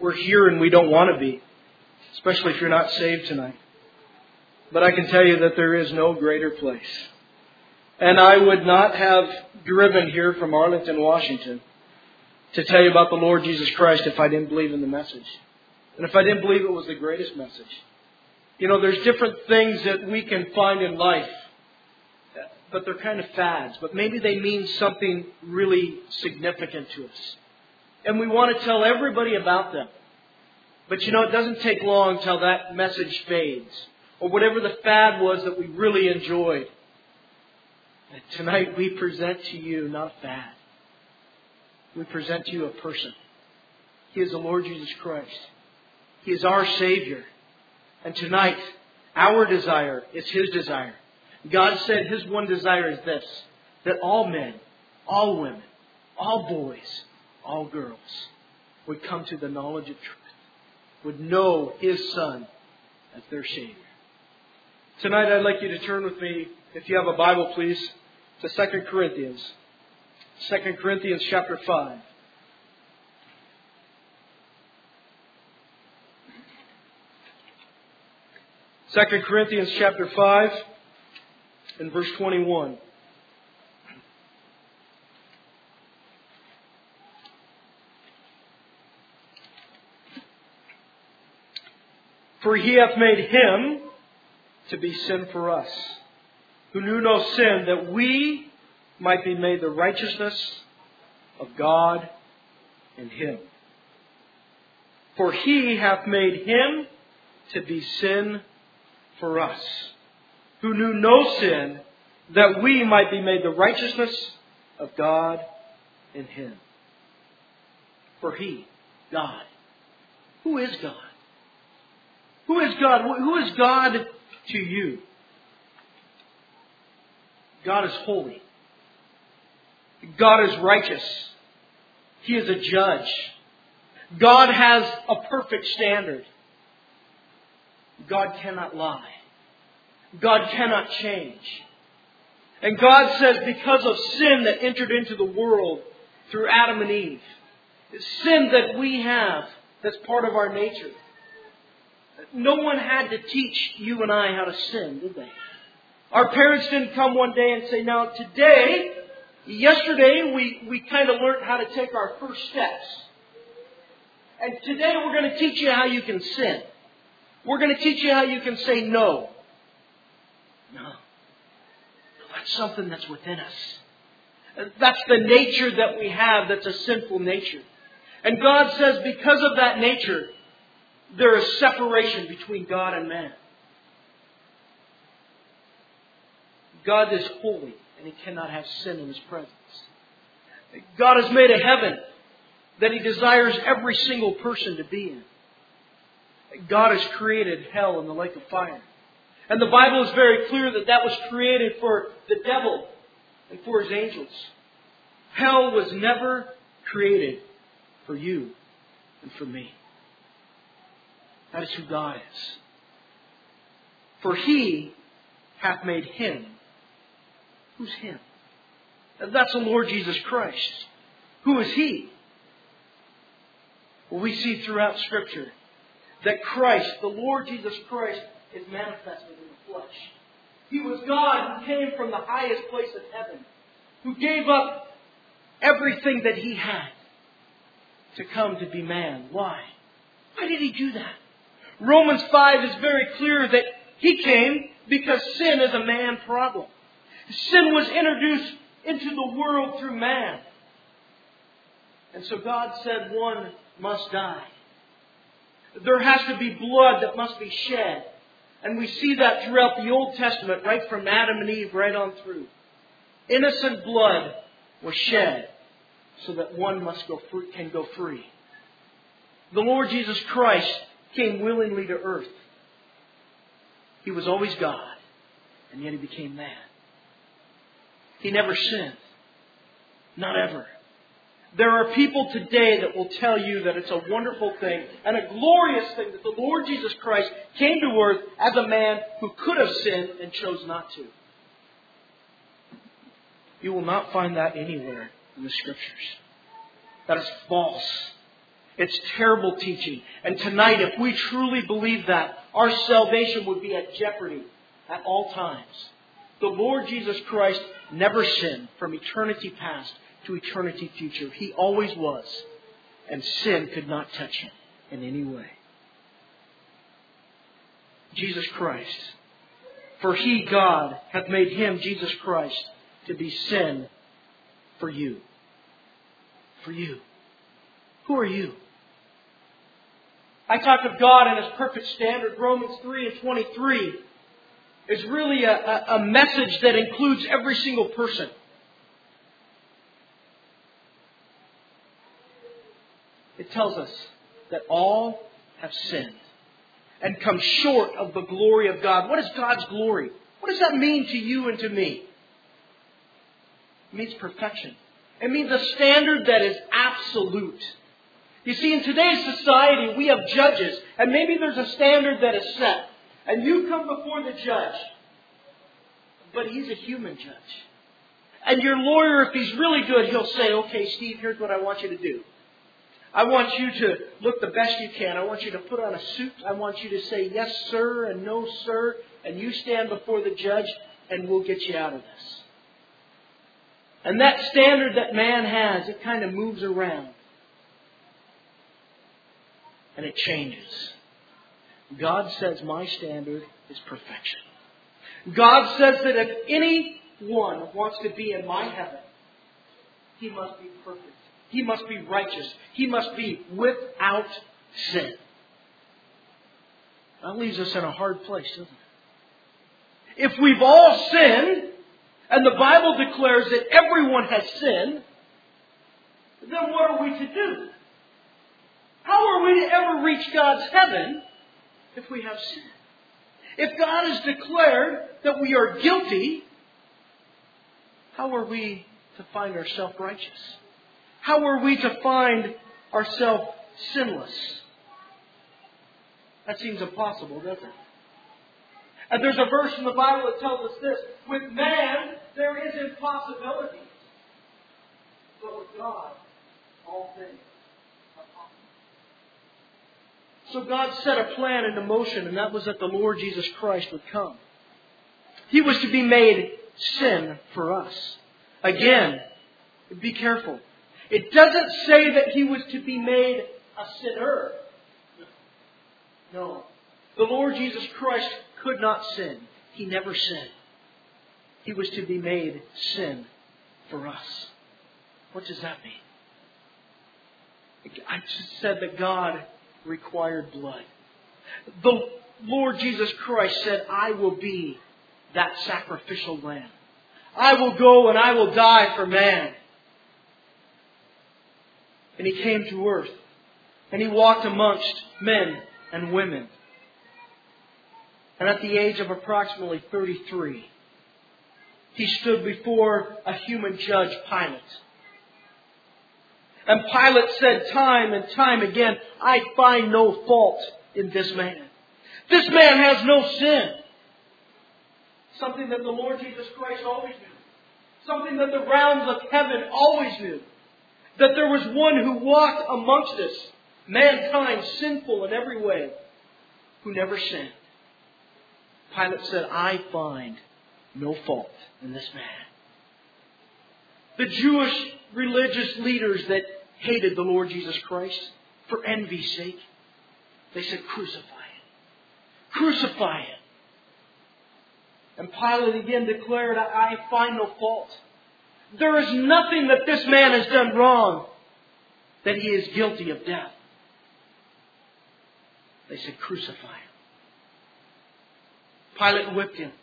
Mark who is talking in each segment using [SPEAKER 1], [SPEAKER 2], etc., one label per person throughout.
[SPEAKER 1] we're here and we don't want to be, especially if you're not saved tonight. But I can tell you that there is no greater place. And I would not have driven here from Arlington, Washington to tell you about the Lord Jesus Christ if I didn't believe in the message. And if I didn't believe it was the greatest message. You know, there's different things that we can find in life, but they're kind of fads. But maybe they mean something really significant to us. And we want to tell everybody about them. But you know, it doesn't take long till that message fades. Or whatever the fad was that we really enjoyed. And tonight we present to you not a fad. We present to you a person. He is the Lord Jesus Christ. He is our Savior. And tonight, our desire is His desire. God said His one desire is this, that all men, all women, all boys, all girls would come to the knowledge of truth, would know His Son as their Savior. Tonight I'd like you to turn with me, if you have a Bible please, to 2 Corinthians. 2 Corinthians chapter 5. 2 Corinthians chapter 5 and verse 21. For He hath made Him to be sin for us, who knew no sin, that we might be made the righteousness of God in Him. For He hath made Him to be sin for us, who knew no sin, that we might be made the righteousness of God in Him. For He, God. Who is God? Who is God? Who is God to you? God is holy. God is righteous. He is a judge. God has a perfect standard. God cannot lie. God cannot change. And God says because of sin that entered into the world through Adam and Eve, sin that we have that's part of our nature, no one had to teach you and I how to sin, did they? Our parents didn't come one day and say, now yesterday we kind of learned how to take our first steps. And today we're going to teach you how you can sin. We're going to teach you how you can say no. No. That's something that's within us. That's the nature that we have that's a sinful nature. And God says because of that nature, there is separation between God and man. God is holy and He cannot have sin in His presence. God has made a heaven that He desires every single person to be in. God has created hell and the lake of fire. And the Bible is very clear that that was created for the devil and for his angels. Hell was never created for you and for me. That is who God is. For He hath made Him. Who's Him? That's the Lord Jesus Christ. Who is He? Well, we see throughout Scripture that Christ, the Lord Jesus Christ, is manifested in the flesh. He was God who came from the highest place of heaven, who gave up everything that He had to come to be man. Why? Why did He do that? Romans 5 is very clear that He came because sin is a man problem. Sin was introduced into the world through man. And so God said one must die. There has to be blood that must be shed. And we see that throughout the Old Testament, right from Adam and Eve right on through. Innocent blood was shed so that one can go free. The Lord Jesus Christ came willingly to earth. He was always God, and yet He became man. He never sinned. Not ever. There are people today that will tell you that it's a wonderful thing and a glorious thing that the Lord Jesus Christ came to earth as a man who could have sinned and chose not to. You will not find that anywhere in the Scriptures. That is false. It's terrible teaching. And tonight, if we truly believe that, our salvation would be at jeopardy at all times. The Lord Jesus Christ never sinned from eternity past to eternity future. He always was. And sin could not touch Him in any way. Jesus Christ. For He, God, hath made Him, Jesus Christ, to be sin for you. For you. Who are you? I talked of God and His perfect standard. Romans 3:23 is really a message that includes every single person. It tells us that all have sinned and come short of the glory of God. What is God's glory? What does that mean to you and to me? It means perfection. It means a standard that is absolute. You see, in today's society, we have judges, and maybe there's a standard that is set. And you come before the judge, but he's a human judge. And your lawyer, if he's really good, he'll say, okay, Steve, here's what I want you to do. I want you to look the best you can. I want you to put on a suit. I want you to say yes, sir, and no, sir. And you stand before the judge, and we'll get you out of this. And that standard that man has, it kind of moves around. And it changes. God says my standard is perfection. God says that if anyone wants to be in my heaven, he must be perfect. He must be righteous. He must be without sin. That leaves us in a hard place, doesn't it? If we've all sinned, and the Bible declares that everyone has sinned, then what are we to do? How are we to ever reach God's heaven if we have sin? If God has declared that we are guilty, how are we to find ourselves righteous? How are we to find ourselves sinless? That seems impossible, doesn't it? And there's a verse in the Bible that tells us this: with man there is impossibility, but with God all things are possible. So God set a plan into motion, and that was that the Lord Jesus Christ would come. He was to be made sin for us. Again, be careful. It doesn't say that He was to be made a sinner. No. The Lord Jesus Christ could not sin. He never sinned. He was to be made sin for us. What does that mean? I just said that God required blood. The Lord Jesus Christ said, I will be that sacrificial lamb. I will go and I will die for man. And He came to earth. And He walked amongst men and women. And at the age of approximately 33, He stood before a human judge, Pilate. And Pilate said time and time again, I find no fault in this man. This man has no sin. Something that the Lord Jesus Christ always knew. Something that the realms of heaven always knew. That there was one who walked amongst us, mankind sinful in every way, who never sinned. Pilate said, I find no fault in this man. The Jewish religious leaders that hated the Lord Jesus Christ for envy's sake, they said, crucify Him. Crucify Him. And Pilate again declared, I find no fault. There is nothing that this man has done wrong that he is guilty of death. They said, crucify Him. Pilate whipped Him.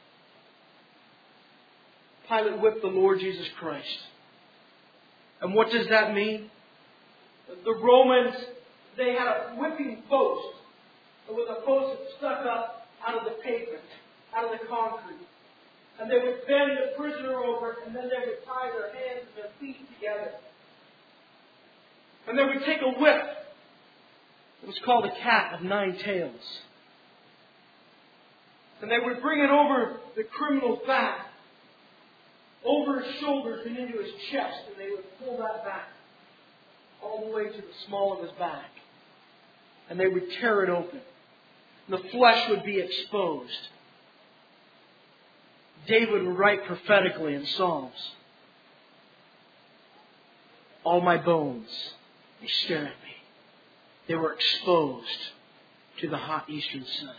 [SPEAKER 1] Pilate whipped the Lord Jesus Christ. And what does that mean? The Romans, they had a whipping post. It was a post that stuck up out of the pavement, out of the concrete. And they would bend the prisoner over, and then they would tie their hands and their feet together. And they would take a whip. It was called a cat of nine tails. And they would bring it over the criminal's back, over his shoulders and into his chest, and they would pull that back. all the way to the small of his back. And they would tear it open. And the flesh would be exposed. David would write prophetically in Psalms, all my bones, they stare at me. They were exposed to the hot eastern sun.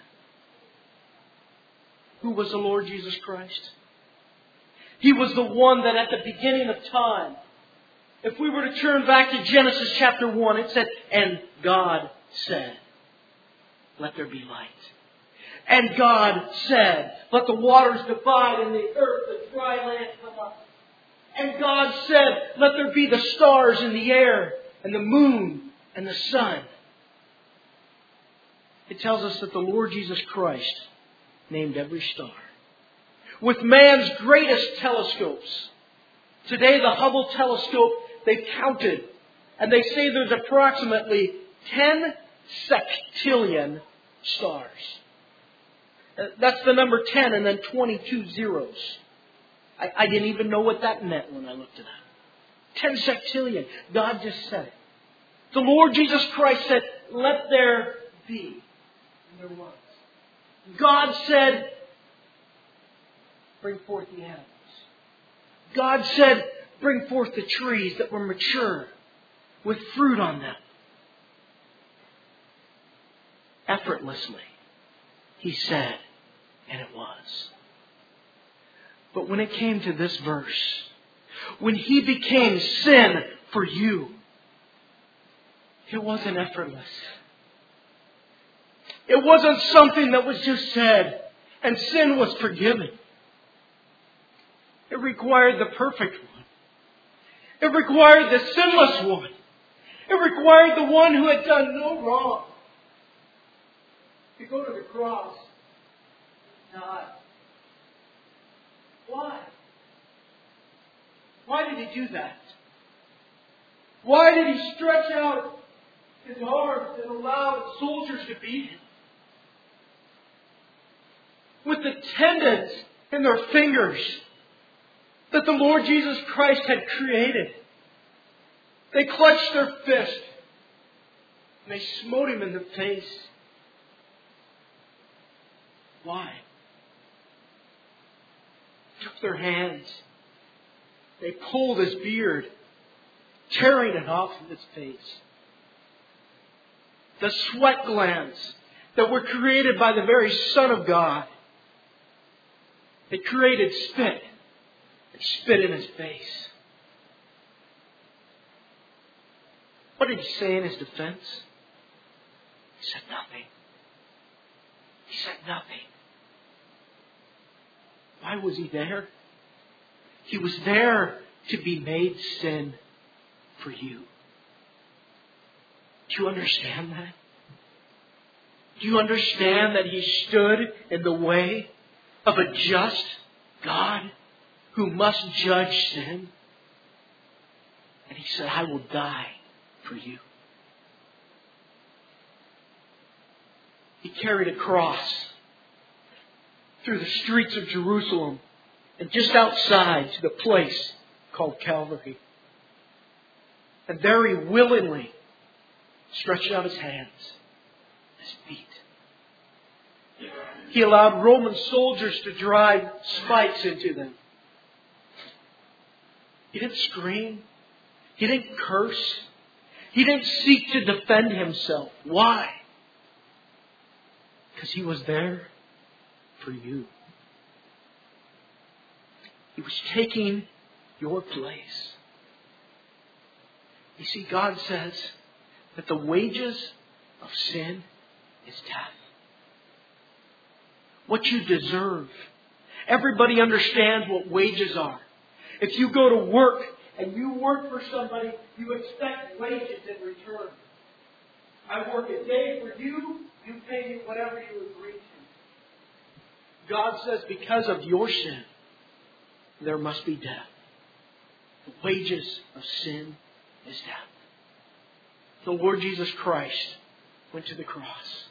[SPEAKER 1] Who was the Lord Jesus Christ? He was the one that at the beginning of time, if we were to turn back to Genesis chapter 1, it said, and God said, let there be light. And God said, let the waters divide and the earth, the dry land come up. And God said, let there be the stars in the air and the moon and the sun. It tells us that the Lord Jesus Christ named every star. With man's greatest telescopes. Today the Hubble telescope, they've counted. And they say there's approximately 10 sextillion stars. That's the number 10 and then 22 zeros. I didn't even know what that meant when I looked it up. 10 sextillion. God just said it. The Lord Jesus Christ said, let there be. And there was. God said, bring forth the animals. God said, bring forth the trees that were mature with fruit on them. Effortlessly, He said, and it was. But when it came to this verse, when He became sin for you, it wasn't effortless. It wasn't something that was just said and sin was forgiven. It required the perfect one. It required the sinless one. It required the one who had done no wrong to go to the cross and die. Why? Why did He do that? Why did He stretch out His arms and allow the soldiers to beat Him? With the tendons in their fingers that the Lord Jesus Christ had created. They clutched their fist and they smote Him in the face. Why? Took their hands. They pulled His beard, tearing it off of His face. The sweat glands that were created by the very Son of God. They created spit. They spit in His face. What did He say in His defense? He said nothing. He said nothing. Why was He there? He was there to be made sin for you. Do you understand that? Do you understand that He stood in the way of a just God who must judge sin? And He said, I will die for you. He carried a cross through the streets of Jerusalem and just outside to the place called Calvary. And there He willingly stretched out His hands, His feet. He allowed Roman soldiers to drive spikes into them. He didn't scream. He didn't curse. He didn't seek to defend Himself. Why? Because He was there for you. He was taking your place. You see, God says that the wages of sin is death. What you deserve. Everybody understands what wages are. If you go to work and you work for somebody, you expect wages in return. I work a day for you, you pay me whatever you agree to. God says because of your sin, there must be death. The wages of sin is death. The Lord Jesus Christ went to the cross.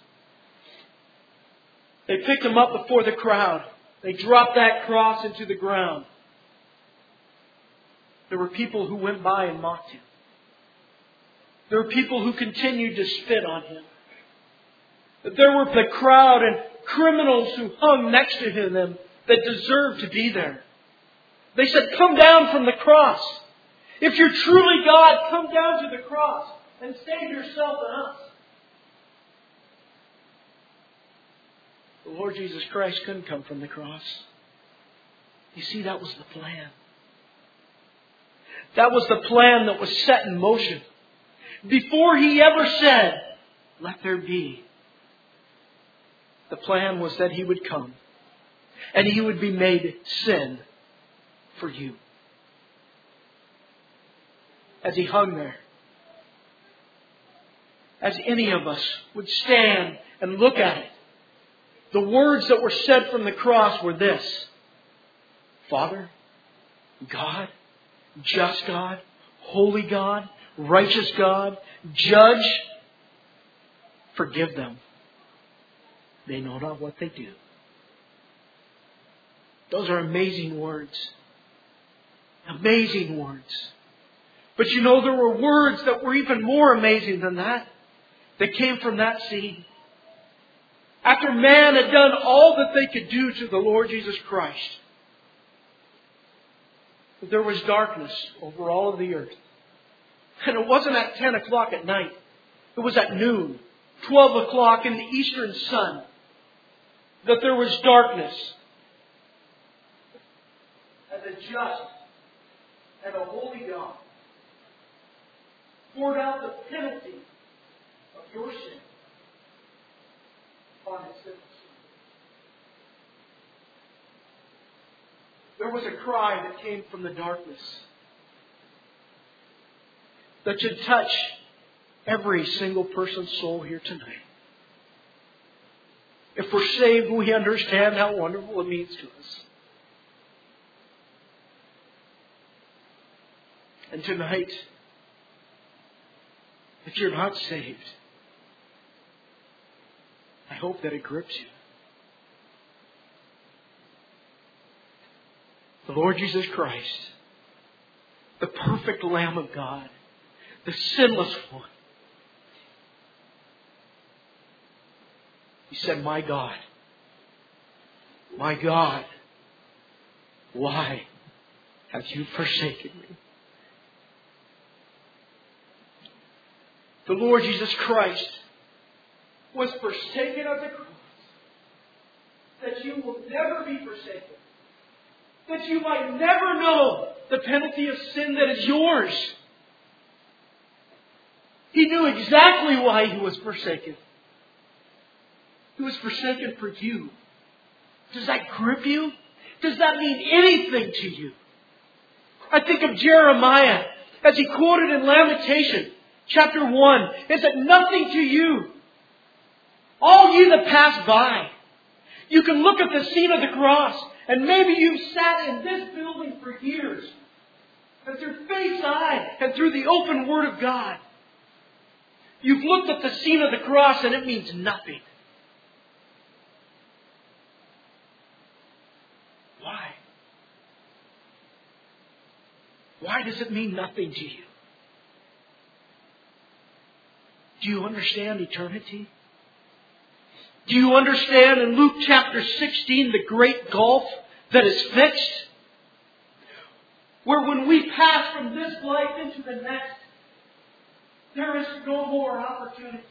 [SPEAKER 1] They picked Him up before the crowd. They dropped that cross into the ground. There were people who went by and mocked Him. There were people who continued to spit on Him. There were the crowd and criminals who hung next to Him that deserved to be there. They said, "Come down from the cross. If you're truly God, come down to the cross and save yourself and us." The Lord Jesus Christ couldn't come from the cross. You see, that was the plan. That was the plan that was set in motion. Before He ever said, "Let there be," the plan was that He would come and He would be made sin for you. As He hung there, as any of us would stand and look at it, the words that were said from the cross were this: "Father, God, just God, holy God, righteous God, judge, forgive them. They know not what they do." Those are amazing words. Amazing words. But you know, there were words that were even more amazing than that came from that scene. After man had done all that they could do to the Lord Jesus Christ, there was darkness over all of the earth. And it wasn't at 10 o'clock at night. It was at noon, 12 o'clock in the eastern sun, that there was darkness. As a just and a holy God poured out the penalty of your sin upon His sinful Son. There was a cry that came from the darkness that should touch every single person's soul here tonight. If we're saved, we understand how wonderful it means to us. And tonight, if you're not saved, I hope that it grips you. The Lord Jesus Christ, the perfect Lamb of God, the sinless one. He said, my God, why have you forsaken me?" The Lord Jesus Christ was forsaken at the cross, that you will never be forsaken, that you might never know the penalty of sin that is yours. He knew exactly why He was forsaken. He was forsaken for you. Does that grip you? Does that mean anything to you? I think of Jeremiah as he quoted in Lamentation, chapter 1. Is it nothing to you, all ye that pass by? You can look at the scene of the cross, and maybe you've sat in this building for years, and through faith's eye and through the open Word of God, you've looked at the scene of the cross and it means nothing. Why? Why does it mean nothing to you? Do you understand eternity? Do you understand in Luke chapter 16 the great gulf that is fixed? Where when we pass from this life into the next, there is no more opportunity.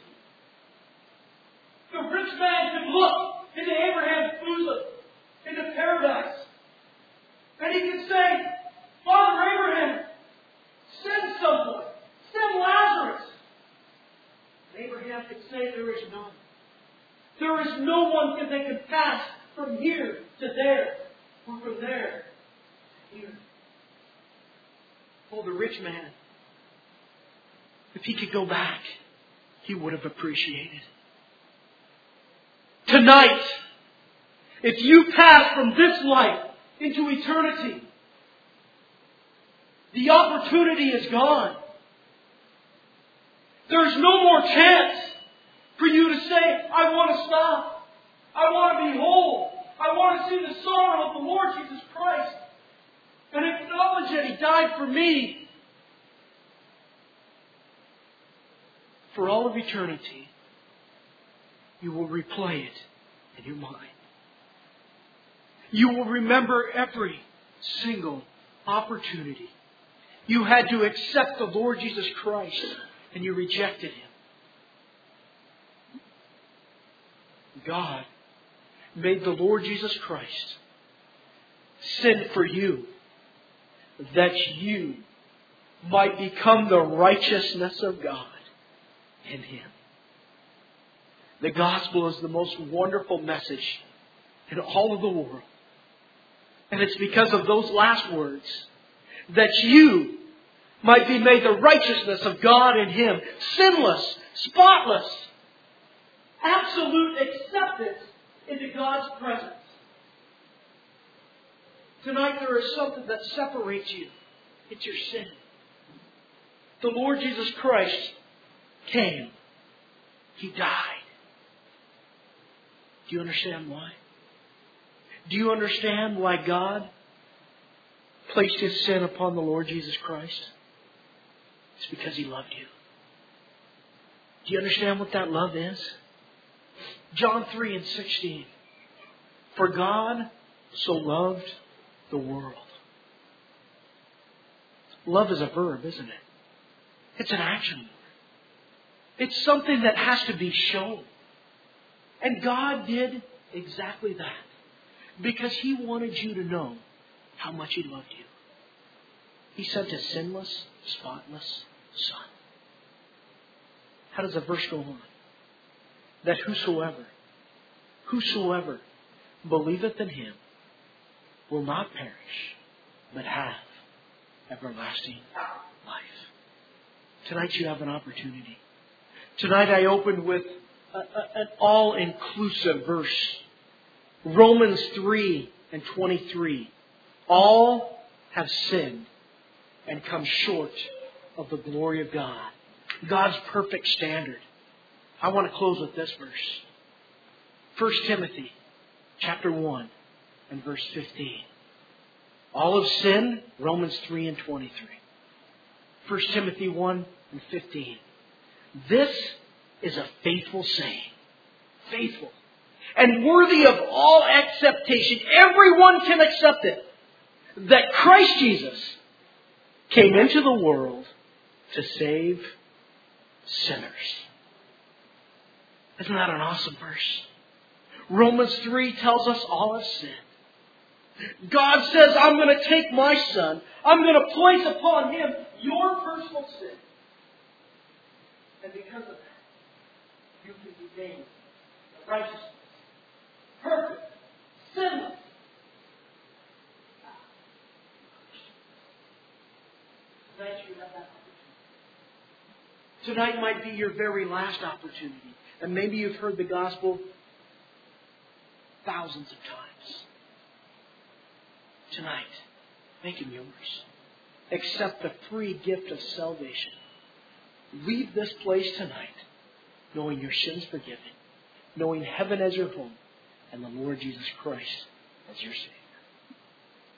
[SPEAKER 1] The rich man could look into Abraham's bosom, into paradise, and he could say, "Father Abraham, send someone, send Lazarus." And Abraham could say, "There is none. There is no one that can pass from here to there, or from there to here." Oh, the rich man, if he could go back, he would have appreciated. Tonight, if you pass from this life into eternity, the opportunity is gone. There's no more chance for you to say, "I want to stop. I want to be whole. I want to see the sorrow of the Lord Jesus Christ and acknowledge that He died for me." for all of eternity, you will replay it in your mind. You will remember every single opportunity you had to accept the Lord Jesus Christ and you rejected Him. God made the Lord Jesus Christ sin for you, that you might become the righteousness of God in Him. The gospel is the most wonderful message in all of the world. And it's because of those last words that you might be made the righteousness of God in Him. Sinless, spotless, absolute acceptance into God's presence. Tonight there is something that separates you. It's your sin. The Lord Jesus Christ came. He died. Do you understand why? Do you understand why God placed His sin upon the Lord Jesus Christ? It's because He loved you. Do you understand what that love is? John 3:16. For God so loved the world. Love is a verb, isn't it? It's an action word. It's something that has to be shown. And God did exactly that. Because He wanted you to know how much He loved you. He sent a sinless, spotless Son. How does the verse go on? That whosoever believeth in Him will not perish, but have everlasting life. Tonight you have an opportunity. Tonight I opened with an all-inclusive verse. Romans 3:23. All have sinned and come short of the glory of God. God's perfect standard. I want to close with this verse. 1 Timothy chapter 1 and verse 15. All have sinned, Romans 3:23. 1 Timothy 1:15. This is a faithful saying. Faithful. And worthy of all acceptation. Everyone can accept it. That Christ Jesus came into the world to save sinners. Isn't that an awesome verse? Romans 3 tells us all have sinned. God says, I'm going to take my Son. I'm going to place upon Him your personal sin. And because of that, you can be made righteous, perfect, sinless. Tonight you have that opportunity. Tonight might be your very last opportunity. And maybe you've heard the gospel thousands of times. Tonight, make Him yours. Accept the free gift of salvation. Leave this place tonight knowing your sins forgiven, knowing heaven as your home, and the Lord Jesus Christ as your Savior.